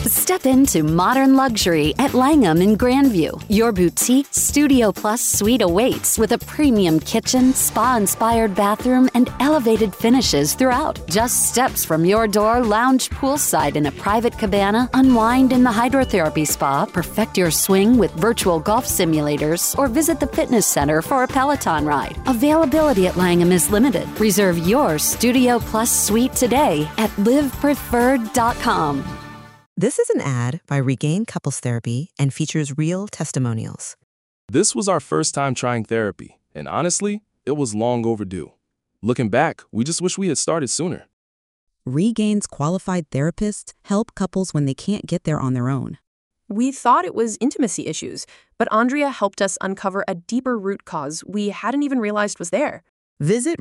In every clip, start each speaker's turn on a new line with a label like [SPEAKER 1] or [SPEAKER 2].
[SPEAKER 1] Step into modern luxury at Langham in Grandview. Your boutique Studio Plus suite awaits with a premium kitchen, spa-inspired bathroom, and elevated finishes throughout. Just steps from your door, lounge poolside in a private cabana, unwind in the hydrotherapy spa, perfect your swing with virtual golf simulators, or visit the fitness center for a Peloton ride. Availability at Langham is limited. Reserve your Studio Plus suite today at livepreferred.com.
[SPEAKER 2] This is an ad by Regain Couples Therapy and features real testimonials.
[SPEAKER 3] This was our first time trying therapy, and honestly, it was long overdue. Looking back, we just wish we had started sooner.
[SPEAKER 2] Regain's qualified therapists help couples when they can't get there on their own.
[SPEAKER 4] We thought it was intimacy issues, but Andrea helped us uncover a deeper root cause we hadn't even realized was there.
[SPEAKER 2] Visit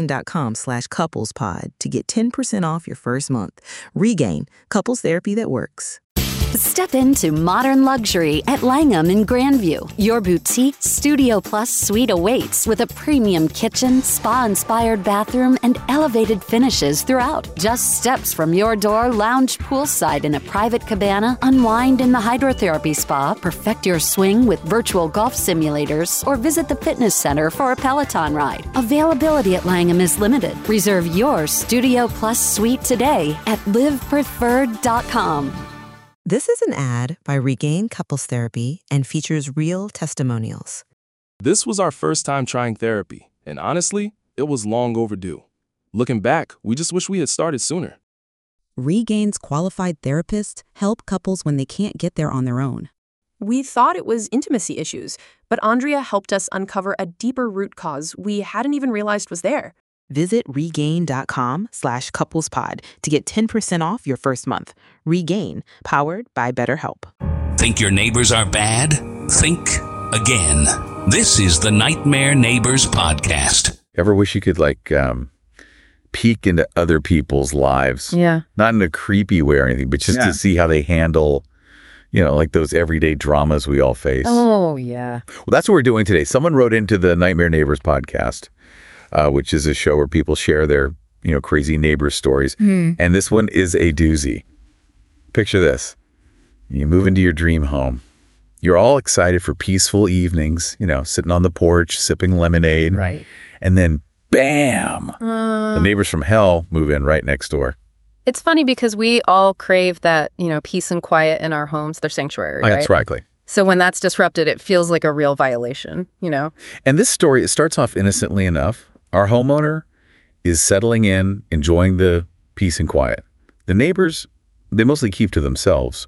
[SPEAKER 2] regain.com/couplespod to get 10% off your first month. Regain, couples therapy that works.
[SPEAKER 1] Step into modern luxury at Langham in Grandview. Your boutique Studio Plus suite awaits with a premium kitchen, spa-inspired bathroom, and elevated finishes throughout. Just steps from your door, lounge poolside in a private cabana, unwind in the hydrotherapy spa, perfect your swing with virtual golf simulators, or visit the fitness center for a Peloton ride. Availability at Langham is limited. Reserve your Studio Plus suite today at livepreferred.com.
[SPEAKER 2] This is an ad by Regain Couples Therapy and features real testimonials.
[SPEAKER 3] This was our first time trying therapy, and honestly, it was long overdue. Looking back, we just wish we had started sooner.
[SPEAKER 2] Regain's qualified therapists help couples when they can't get there on their own.
[SPEAKER 4] We thought it was intimacy issues, but Andrea helped us uncover a deeper root cause we hadn't even realized was there.
[SPEAKER 2] Visit regain.com/couplespod to get 10% off your first month. Regain, powered by BetterHelp.
[SPEAKER 5] Think your neighbors are bad? Think again. This is the Nightmare Neighbors Podcast.
[SPEAKER 6] Ever wish you could peek into other people's lives?
[SPEAKER 7] Yeah.
[SPEAKER 6] Not in a creepy way or anything, but just to see how they handle, those everyday dramas we all face.
[SPEAKER 7] Oh, yeah.
[SPEAKER 6] Well, that's what we're doing today. Someone wrote into the Nightmare Neighbors Podcast, which is a show where people share their, crazy neighbor stories. And this one is a doozy. Picture this. You move into your dream home. You're all excited for peaceful evenings, sitting on the porch, sipping lemonade.
[SPEAKER 7] Right.
[SPEAKER 6] And then, bam, the neighbors from hell move in right next door.
[SPEAKER 7] It's funny because we all crave that, peace and quiet in our homes, their sanctuary, right?
[SPEAKER 6] That's right.
[SPEAKER 7] So when that's disrupted, it feels like a real violation,
[SPEAKER 6] And this story, it starts off innocently enough. Our homeowner is settling in, enjoying the peace and quiet. The neighbors, they mostly keep to themselves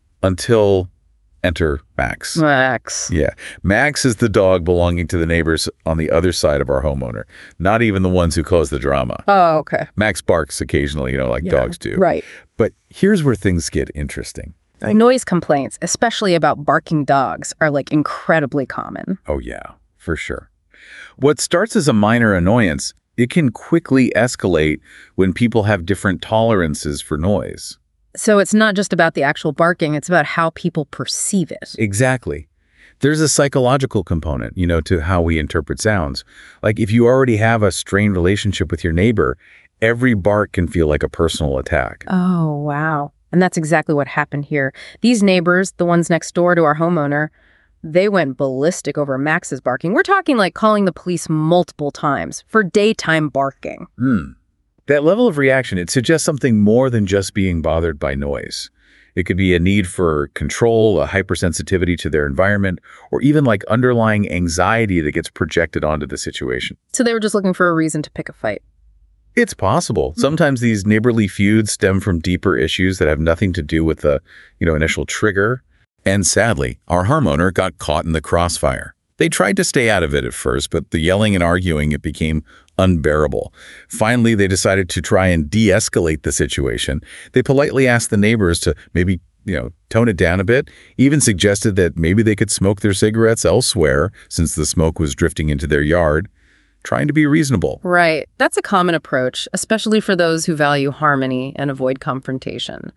[SPEAKER 6] until enter Max.
[SPEAKER 7] Max.
[SPEAKER 6] Yeah. Max is the dog belonging to the neighbors on the other side of our homeowner, not even the ones who cause the drama.
[SPEAKER 7] Oh, okay.
[SPEAKER 6] Max barks occasionally, dogs do.
[SPEAKER 7] Right.
[SPEAKER 6] But here's where things get interesting.
[SPEAKER 7] Noise complaints, especially about barking dogs, are incredibly common.
[SPEAKER 6] Oh, yeah, for sure. What starts as a minor annoyance, it can quickly escalate when people have different tolerances for noise.
[SPEAKER 7] So it's not just about the actual barking, it's about how people perceive it.
[SPEAKER 6] Exactly. There's a psychological component, to how we interpret sounds. If you already have a strained relationship with your neighbor, every bark can feel like a personal attack.
[SPEAKER 7] Oh, wow. And that's exactly what happened here. These neighbors, the ones next door to our homeowner, they went ballistic over Max's barking. We're talking calling the police multiple times for daytime barking.
[SPEAKER 6] That level of reaction, it suggests something more than just being bothered by noise. It could be a need for control, a hypersensitivity to their environment, or even underlying anxiety that gets projected onto the situation.
[SPEAKER 7] So they were just looking for a reason to pick a fight.
[SPEAKER 6] It's possible. Sometimes these neighborly feuds stem from deeper issues that have nothing to do with the, initial trigger. And sadly, our homeowner got caught in the crossfire. They tried to stay out of it at first, but the yelling and arguing, it became unbearable. Finally, they decided to try and de-escalate the situation. They politely asked the neighbors to maybe, tone it down a bit, even suggested that maybe they could smoke their cigarettes elsewhere since the smoke was drifting into their yard, trying to be reasonable.
[SPEAKER 7] Right. That's a common approach, especially for those who value harmony and avoid confrontation.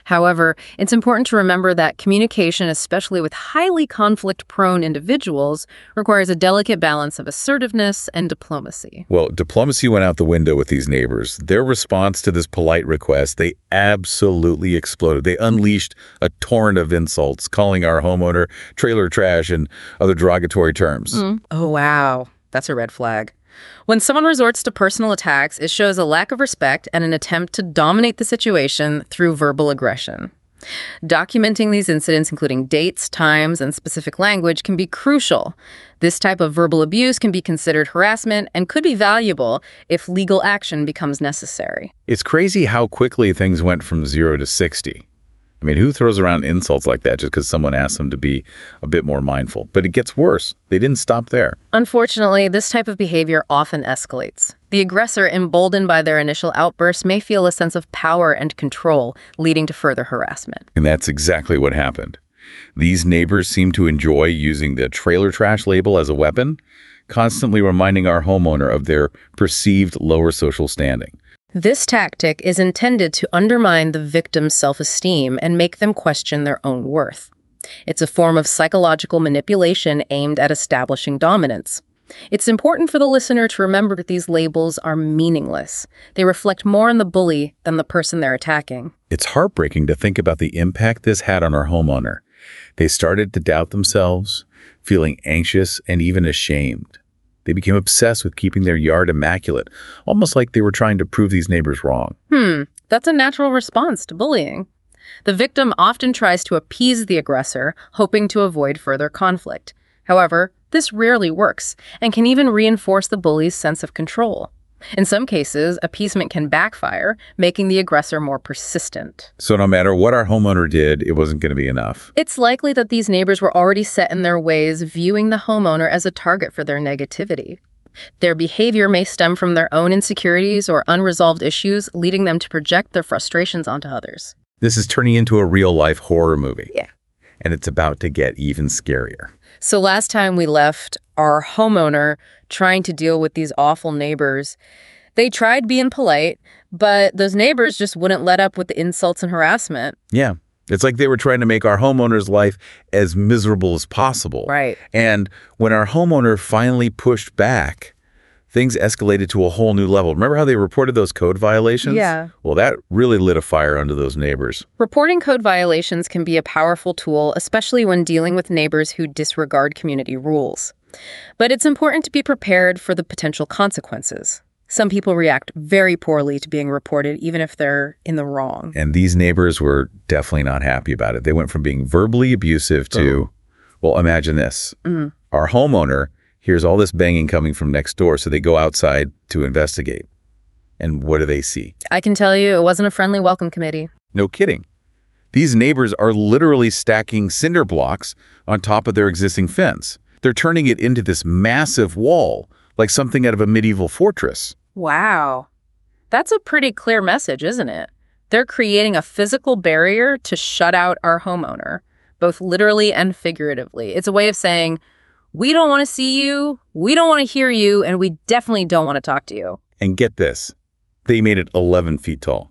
[SPEAKER 7] However, it's important to remember that communication, especially with highly conflict-prone individuals, requires a delicate balance of assertiveness and diplomacy.
[SPEAKER 6] Well, diplomacy went out the window with these neighbors. Their response to this polite request, they absolutely exploded. They unleashed a torrent of insults, calling our homeowner trailer trash and other derogatory terms.
[SPEAKER 7] Oh, wow. That's a red flag. When someone resorts to personal attacks, it shows a lack of respect and an attempt to dominate the situation through verbal aggression. Documenting these incidents, including dates, times, and specific language, can be crucial. This type of verbal abuse can be considered harassment and could be valuable if legal action becomes necessary.
[SPEAKER 6] It's crazy how quickly things went from 0 to 60. I mean, who throws around insults like that just because someone asked them to be a bit more mindful? But it gets worse. They didn't stop there.
[SPEAKER 7] Unfortunately, this type of behavior often escalates. The aggressor, emboldened by their initial outburst, may feel a sense of power and control, leading to further harassment.
[SPEAKER 6] And that's exactly what happened. These neighbors seem to enjoy using the trailer trash label as a weapon, constantly reminding our homeowner of their perceived lower social standing.
[SPEAKER 7] This tactic is intended to undermine the victim's self-esteem and make them question their own worth. It's a form of psychological manipulation aimed at establishing dominance. It's important for the listener to remember that these labels are meaningless. They reflect more on the bully than the person they're attacking.
[SPEAKER 6] It's heartbreaking to think about the impact this had on our homeowner. They started to doubt themselves, feeling anxious and even ashamed. They became obsessed with keeping their yard immaculate, almost like they were trying to prove these neighbors wrong.
[SPEAKER 7] That's a natural response to bullying. The victim often tries to appease the aggressor, hoping to avoid further conflict. However, this rarely works and can even reinforce the bully's sense of control. In some cases, appeasement can backfire, making the aggressor more persistent.
[SPEAKER 6] So no matter what our homeowner did, it wasn't going to be enough.
[SPEAKER 7] It's likely that these neighbors were already set in their ways, viewing the homeowner as a target for their negativity. Their behavior may stem from their own insecurities or unresolved issues, leading them to project their frustrations onto others.
[SPEAKER 6] This is turning into a real-life horror movie.
[SPEAKER 7] Yeah.
[SPEAKER 6] And it's about to get even scarier.
[SPEAKER 7] So last time we left our homeowner trying to deal with these awful neighbors. They tried being polite, but those neighbors just wouldn't let up with the insults and harassment.
[SPEAKER 6] Yeah. It's like they were trying to make our homeowner's life as miserable as possible.
[SPEAKER 7] Right.
[SPEAKER 6] And when our homeowner finally pushed back, things escalated to a whole new level. Remember how they reported those code violations?
[SPEAKER 7] Yeah.
[SPEAKER 6] Well, that really lit a fire under those neighbors.
[SPEAKER 7] Reporting code violations can be a powerful tool, especially when dealing with neighbors who disregard community rules. But it's important to be prepared for the potential consequences. Some people react very poorly to being reported, even if they're in the wrong.
[SPEAKER 6] And these neighbors were definitely not happy about it. They went from being verbally abusive to, well, imagine this. Our homeowner hears all this banging coming from next door, so they go outside to investigate. And what do they see?
[SPEAKER 7] I can tell you it wasn't a friendly welcome committee.
[SPEAKER 6] No kidding. These neighbors are literally stacking cinder blocks on top of their existing fence. They're turning it into this massive wall, like something out of a medieval fortress.
[SPEAKER 7] Wow. That's a pretty clear message, isn't it? They're creating a physical barrier to shut out our homeowner, both literally and figuratively. It's a way of saying, we don't want to see you, we don't want to hear you, and we definitely don't want to talk to you.
[SPEAKER 6] And get this, they made it 11 feet tall.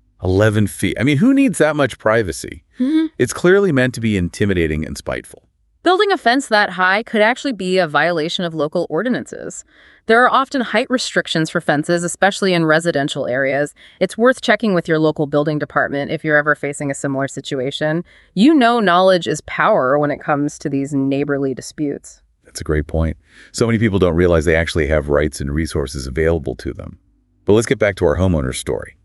[SPEAKER 6] 11 feet. I mean, who needs that much privacy? It's clearly meant to be intimidating and spiteful.
[SPEAKER 7] Building a fence that high could actually be a violation of local ordinances. There are often height restrictions for fences, especially in residential areas. It's worth checking with your local building department if you're ever facing a similar situation. You know, knowledge is power when it comes to these neighborly disputes.
[SPEAKER 6] That's a great point. So many people don't realize they actually have rights and resources available to them. But let's get back to our homeowner's story.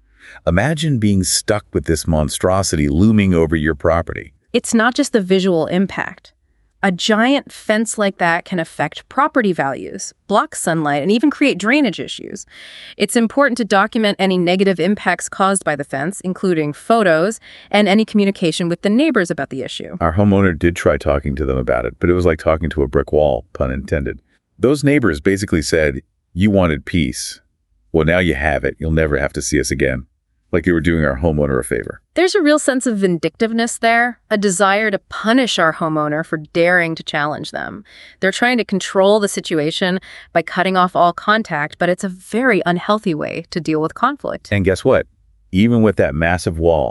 [SPEAKER 6] Imagine being stuck with this monstrosity looming over your property.
[SPEAKER 7] It's not just the visual impact. A giant fence like that can affect property values, block sunlight, and even create drainage issues. It's important to document any negative impacts caused by the fence, including photos and any communication with the neighbors about the issue.
[SPEAKER 6] Our homeowner did try talking to them about it, but it was like talking to a brick wall, pun intended. Those neighbors basically said, you wanted peace. Well, now you have it. You'll never have to see us again. Like they were doing our homeowner a favor.
[SPEAKER 7] There's a real sense of vindictiveness there, a desire to punish our homeowner for daring to challenge them. They're trying to control the situation by cutting off all contact, but it's a very unhealthy way to deal with conflict.
[SPEAKER 6] And guess what? Even with that massive wall,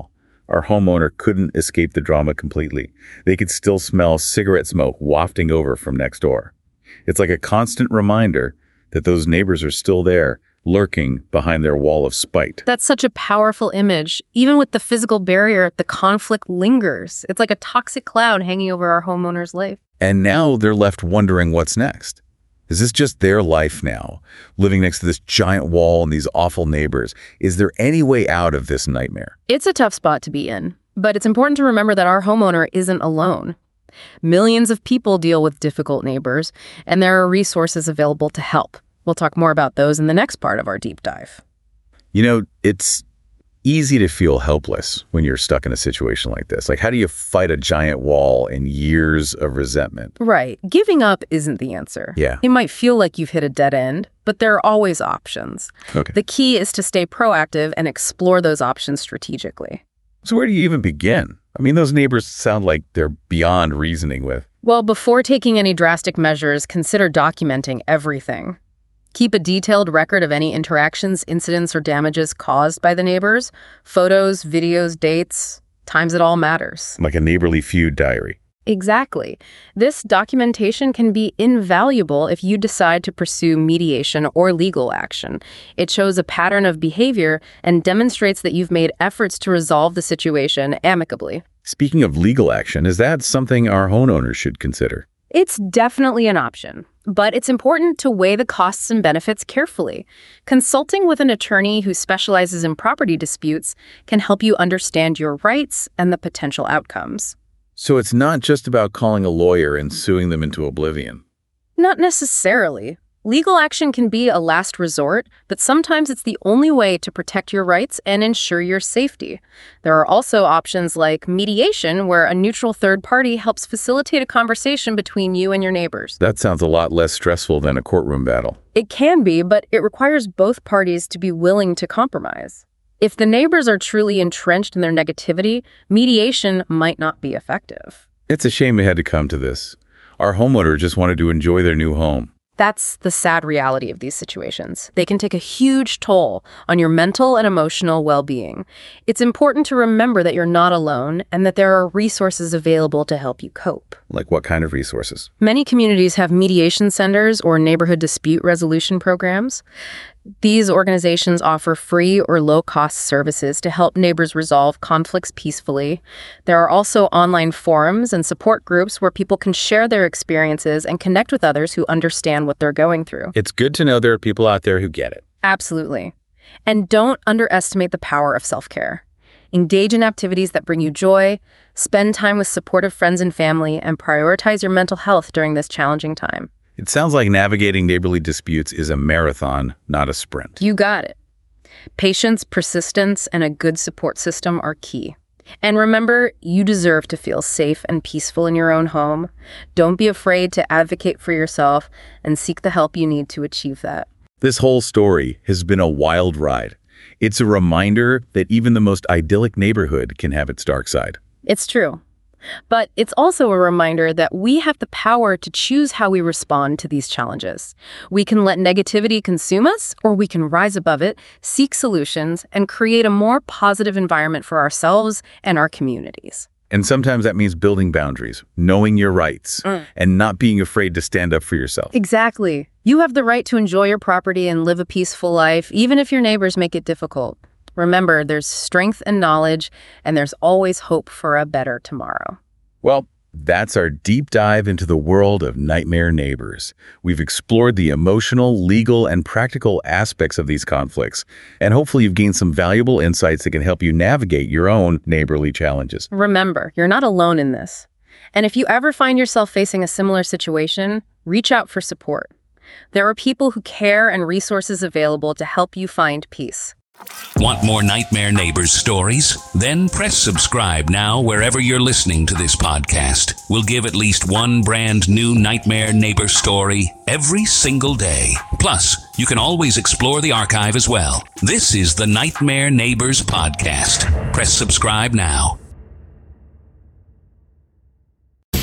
[SPEAKER 6] our homeowner couldn't escape the drama completely. They could still smell cigarette smoke wafting over from next door. It's like a constant reminder that those neighbors are still there, lurking behind their wall of spite.
[SPEAKER 7] That's such a powerful image. Even with the physical barrier, the conflict lingers. It's like a toxic cloud hanging over our homeowner's life.
[SPEAKER 6] And now they're left wondering what's next. Is this just their life now, living next to this giant wall and these awful neighbors? Is there any way out of this nightmare?
[SPEAKER 7] It's a tough spot to be in, but it's important to remember that our homeowner isn't alone. Millions of people deal with difficult neighbors, and there are resources available to help. We'll talk more about those in the next part of our deep dive.
[SPEAKER 6] You know, it's easy to feel helpless when you're stuck in a situation like this. Like, how do you fight a giant wall and years of resentment?
[SPEAKER 7] Right. Giving up isn't the answer.
[SPEAKER 6] Yeah.
[SPEAKER 7] It might feel like you've hit a dead end, but there are always options.
[SPEAKER 6] Okay.
[SPEAKER 7] The key is to stay proactive and explore those options strategically.
[SPEAKER 6] So where do you even begin? I mean, those neighbors sound like they're beyond reasoning with.
[SPEAKER 7] Well, before taking any drastic measures, consider documenting everything. Keep a detailed record of any interactions, incidents, or damages caused by the neighbors. Photos, videos, dates, times it all matters.
[SPEAKER 6] Like a neighborly feud diary.
[SPEAKER 7] Exactly. This documentation can be invaluable if you decide to pursue mediation or legal action. It shows a pattern of behavior and demonstrates that you've made efforts to resolve the situation amicably.
[SPEAKER 6] Speaking of legal action, is that something our homeowners should consider?
[SPEAKER 7] It's definitely an option, but it's important to weigh the costs and benefits carefully. Consulting with an attorney who specializes in property disputes can help you understand your rights and the potential outcomes.
[SPEAKER 6] So it's not just about calling a lawyer and suing them into oblivion.
[SPEAKER 7] Not necessarily. Legal action can be a last resort, but sometimes it's the only way to protect your rights and ensure your safety. There are also options like mediation, where a neutral third party helps facilitate a conversation between you and your neighbors.
[SPEAKER 6] That sounds a lot less stressful than a courtroom battle.
[SPEAKER 7] It can be, but it requires both parties to be willing to compromise. If the neighbors are truly entrenched in their negativity, mediation might not be effective.
[SPEAKER 6] It's a shame it had to come to this. Our homeowner just wanted to enjoy their new home.
[SPEAKER 7] That's the sad reality of these situations. They can take a huge toll on your mental and emotional well-being. It's important to remember that you're not alone and that there are resources available to help you cope.
[SPEAKER 6] Like what kind of resources?
[SPEAKER 7] Many communities have mediation centers or neighborhood dispute resolution programs. These organizations offer free or low-cost services to help neighbors resolve conflicts peacefully. There are also online forums and support groups where people can share their experiences and connect with others who understand what they're going through.
[SPEAKER 6] It's good to know there are people out there who get it.
[SPEAKER 7] Absolutely. And don't underestimate the power of self-care. Engage in activities that bring you joy, spend time with supportive friends and family, and prioritize your mental health during this challenging time.
[SPEAKER 6] It sounds like navigating neighborly disputes is a marathon, not a sprint.
[SPEAKER 7] You got it. Patience, persistence, and a good support system are key. And remember, you deserve to feel safe and peaceful in your own home. Don't be afraid to advocate for yourself and seek the help you need to achieve that.
[SPEAKER 6] This whole story has been a wild ride. It's a reminder that even the most idyllic neighborhood can have its dark side.
[SPEAKER 7] It's true. But it's also a reminder that we have the power to choose how we respond to these challenges. We can let negativity consume us, or we can rise above it, seek solutions, and create a more positive environment for ourselves and our communities.
[SPEAKER 6] And sometimes that means building boundaries, knowing your rights, and not being afraid to stand up for yourself.
[SPEAKER 7] Exactly. You have the right to enjoy your property and live a peaceful life, even if your neighbors make it difficult. Remember, there's strength and knowledge, and there's always hope for a better tomorrow.
[SPEAKER 6] Well, that's our deep dive into the world of nightmare neighbors. We've explored the emotional, legal, and practical aspects of these conflicts, and hopefully you've gained some valuable insights that can help you navigate your own neighborly challenges.
[SPEAKER 7] Remember, you're not alone in this. And if you ever find yourself facing a similar situation, reach out for support. There are people who care and resources available to help you find peace.
[SPEAKER 5] Want more Nightmare Neighbors stories? Then press subscribe now wherever you're listening to this podcast. We'll give at least one brand new Nightmare Neighbor story every single day. Plus, you can always explore the archive as well. This is the Nightmare Neighbors Podcast. Press subscribe now.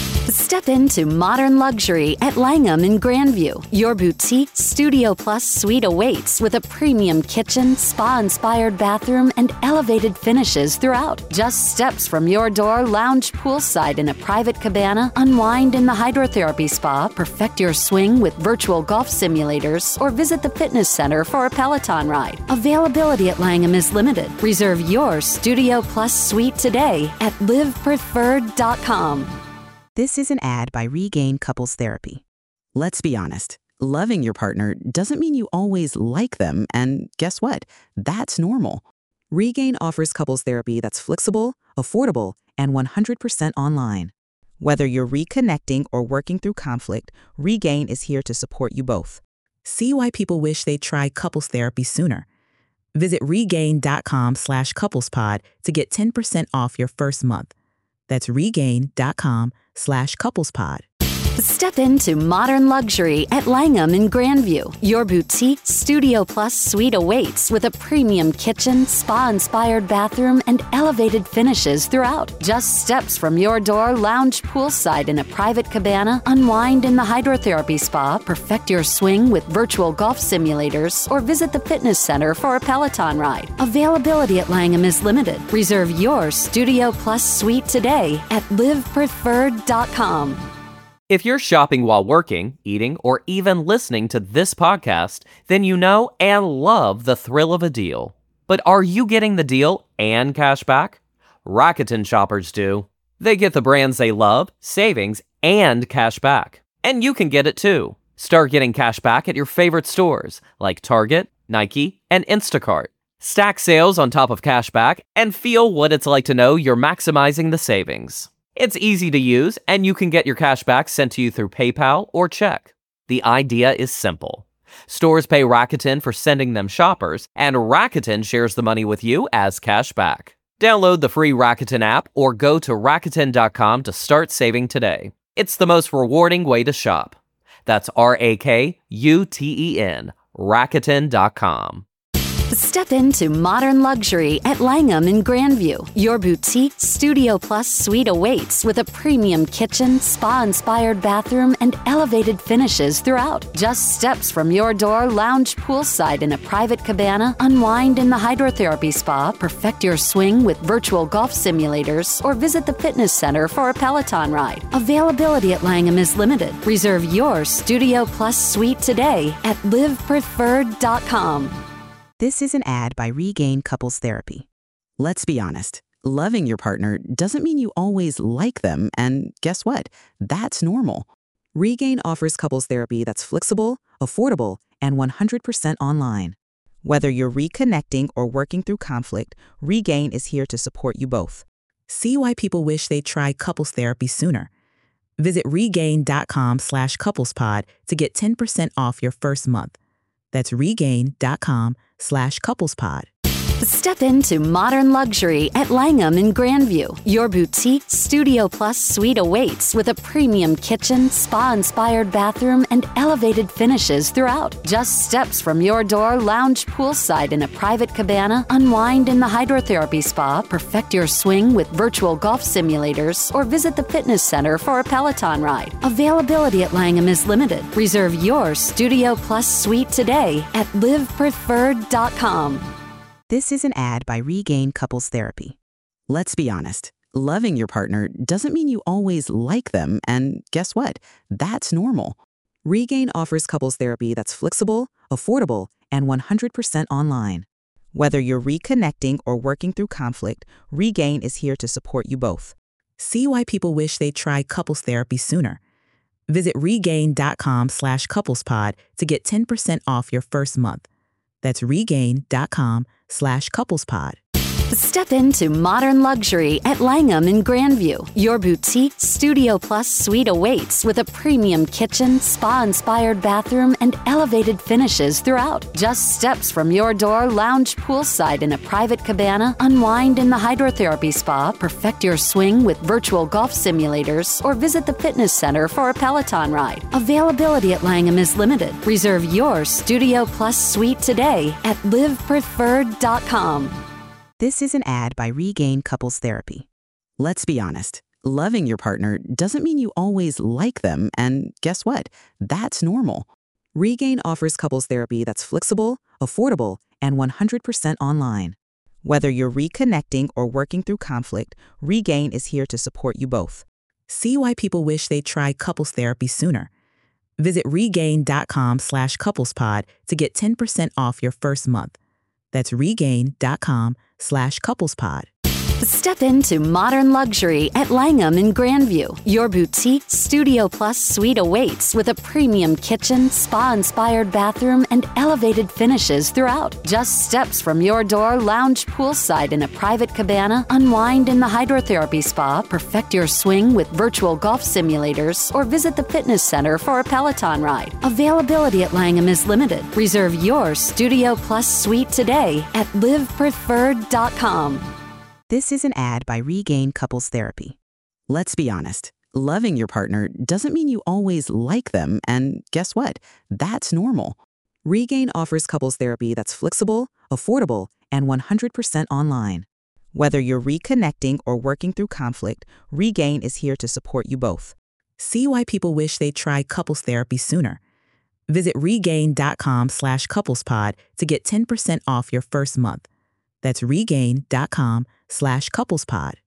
[SPEAKER 1] Step into modern luxury at Langham in Grandview. Your boutique Studio Plus suite awaits with a premium kitchen, spa-inspired bathroom, and elevated finishes throughout. Just steps from your door, lounge poolside in a private cabana, unwind in the hydrotherapy spa, perfect your swing with virtual golf simulators, or visit the fitness center for a Peloton ride. Availability at Langham is limited. Reserve your Studio Plus suite today at livepreferred.com.
[SPEAKER 2] This is an ad by Regain Couples Therapy. Let's be honest, loving your partner doesn't mean you always like them, and guess what? That's normal. Regain offers couples therapy that's flexible, affordable, and 100% online. Whether you're reconnecting or working through conflict, Regain is here to support you both. See why people wish they'd try couples therapy sooner. Visit regain.com/couplespod to get 10% off your first month. That's regain.com/couplespod.
[SPEAKER 1] Step into modern luxury at Langham in Grandview. Your boutique Studio Plus suite awaits with a premium kitchen, spa-inspired bathroom, and elevated finishes throughout. Just steps from your door, lounge poolside in a private cabana, unwind in the hydrotherapy spa, perfect your swing with virtual golf simulators, or visit the fitness center for a Peloton ride. Availability at Langham is limited. Reserve your Studio Plus suite today at livepreferred.com.
[SPEAKER 8] If you're shopping while working, eating, or even listening to this podcast, then you know and love the thrill of a deal. But are you getting the deal and cash back? Rakuten shoppers do. They get the brands they love, savings, and cash back. And you can get it too. Start getting cash back at your favorite stores like Target, Nike, and Instacart. Stack sales on top of cash back and feel what it's like to know you're maximizing the savings. It's easy to use, and you can get your cash back sent to you through PayPal or check. The idea is simple. Stores pay Rakuten for sending them shoppers, and Rakuten shares the money with you as cash back. Download the free Rakuten app or go to Rakuten.com to start saving today. It's the most rewarding way to shop. That's RAKUTEN, Rakuten.com.
[SPEAKER 1] Step into modern luxury at Langham in Grandview. Your boutique Studio Plus suite awaits with a premium kitchen, spa-inspired bathroom, and elevated finishes throughout. Just steps from your door, lounge poolside in a private cabana, unwind in the hydrotherapy spa, perfect your swing with virtual golf simulators, or visit the fitness center for a Peloton ride. Availability at Langham is limited. Reserve your Studio Plus suite today at livepreferred.com.
[SPEAKER 2] This is an ad by Regain Couples Therapy. Let's be honest, loving your partner doesn't mean you always like them, and guess what? That's normal. Regain offers couples therapy that's flexible, affordable, and 100% online. Whether you're reconnecting or working through conflict, Regain is here to support you both. See why people wish they'd try couples therapy sooner. Visit regain.com/couplespod to get 10% off your first month. That's regain.com/couplespod.
[SPEAKER 1] Step into modern luxury at Langham in Grandview. Your boutique Studio Plus suite awaits with a premium kitchen, spa-inspired bathroom, and elevated finishes throughout. Just steps from your door, lounge poolside in a private cabana, unwind in the hydrotherapy spa, perfect your swing with virtual golf simulators, or visit the fitness center for a Peloton ride. Availability at Langham is limited. Reserve your Studio Plus suite today at livepreferred.com.
[SPEAKER 2] This is an ad by Regain Couples Therapy. Let's be honest, loving your partner doesn't mean you always like them, and guess what? That's normal. Regain offers couples therapy that's flexible, affordable, and 100% online. Whether you're reconnecting or working through conflict, Regain is here to support you both. See why people wish they'd try couples therapy sooner. Visit regain.com/couplespod to get 10% off your first month. That's regain.com/couplespod.
[SPEAKER 1] Step into modern luxury at Langham in Grandview. Your boutique Studio Plus suite awaits with a premium kitchen, spa-inspired bathroom, and elevated finishes throughout. Just steps from your door, lounge poolside in a private cabana, unwind in the hydrotherapy spa, perfect your swing with virtual golf simulators, or visit the fitness center for a Peloton ride. Availability at Langham is limited. Reserve your Studio Plus suite today at livepreferred.com.
[SPEAKER 2] This is an ad by Regain Couples Therapy. Let's be honest, Loving your partner doesn't mean you always like them, and guess what? That's normal. Regain offers couples therapy that's flexible, affordable, and 100% online. Whether you're reconnecting or working through conflict, Regain is here to support you both. See why people wish they'd try couples therapy sooner. Visit regain.com/couplespod to get 10% off your first month. That's regain.com/couplespod.
[SPEAKER 1] Step into modern luxury at Langham in Grandview. Your boutique Studio Plus suite awaits with a premium kitchen, spa-inspired bathroom, and elevated finishes throughout. Just steps from your door, lounge poolside in a private cabana, unwind in the hydrotherapy spa, perfect your swing with virtual golf simulators, or visit the fitness center for a Peloton ride. Availability at Langham is limited. Reserve your Studio Plus suite today at livepreferred.com.
[SPEAKER 2] This is an ad by Regain Couples Therapy. Let's be honest, loving your partner doesn't mean you always like them, and guess what? That's normal. Regain offers couples therapy that's flexible, affordable, and 100% online. Whether you're reconnecting or working through conflict, Regain is here to support you both. See why people wish they'd try couples therapy sooner. Visit regain.com/couplespod to get 10% off your first month. That's regain.com/couplespod.